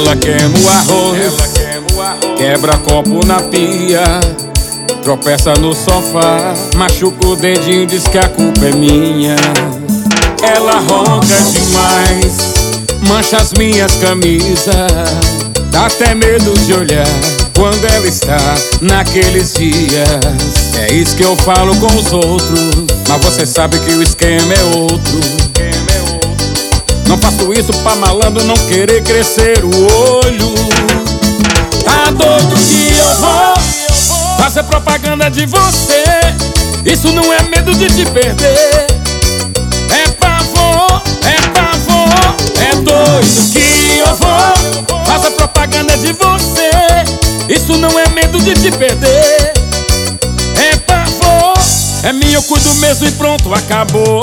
Ela queima o arroz, quebra copo na pia, tropeça no sofá, machuca o dedinho, diz que a culpa é minha. Ela ronca demais, mancha as minhas camisas, dá até medo de olhar quando ela está naqueles dias. É isso que eu falo com os outros, mas você sabe que o esquema é outro. Não faço isso pra malandro não querer crescer o olho. Tá doido que eu vou fazer propaganda de você? Isso não é medo de te perder, é pavor, é pavor. É doido que eu vou fazer propaganda de você? Isso não é medo de te perder, é pavor. É minha, eu cuido mesmo e pronto, acabou.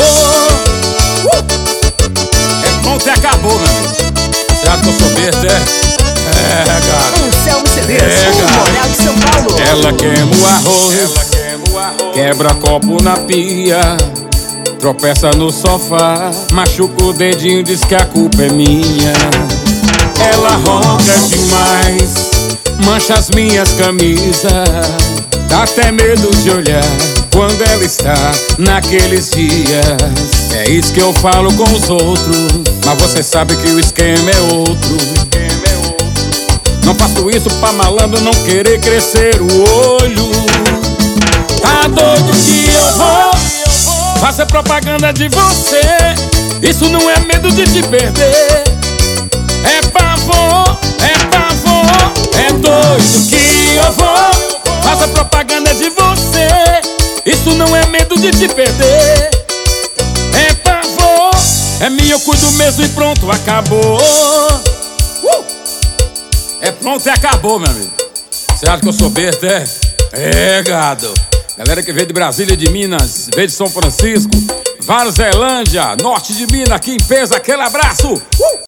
Pronto e acabou, meu amigo. Você acha que eu sou besta, é? Gato. Anselmo CDs, o Moral de São Paulo. Ela queima o arroz, quebra copo na pia, tropeça no sofá, machuca o dedinho, diz que a culpa é minha. Ela ronca demais, mancha as minhas camisas, dá até medo de olhar quando ela está naqueles dias. É isso que eu falo com os outros, mas você sabe que o esquema é outro. Não faço isso pra malandro não querer crescer o olho. Tá doido que eu vou fazer propaganda de você? Isso não é medo de te perder, é pavor, é pavor. É doido que eu vou fazer propaganda de você? Isso não é medo de te perder, é pavor. É minha, eu cuido mesmo e pronto, acabou. É pronto e acabou, meu amigo. Você acha que eu sou besta, é? É, gado. Galera que veio de Brasília, de Minas, veio de São Francisco, Varzelândia, norte de Minas, aqui em Pesa, aquele abraço.